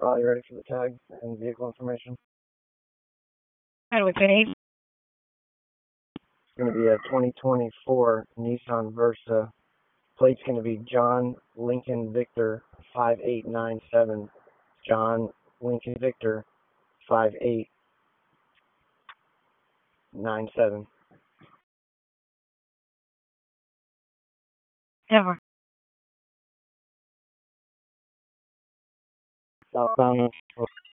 Are you ready for the tag and vehicle information? And what's your name? It's going to be a 2024 Nissan Versa. Plate's going to be John Lincoln Victor 5897. John Lincoln Victor 5897. Never. Southbound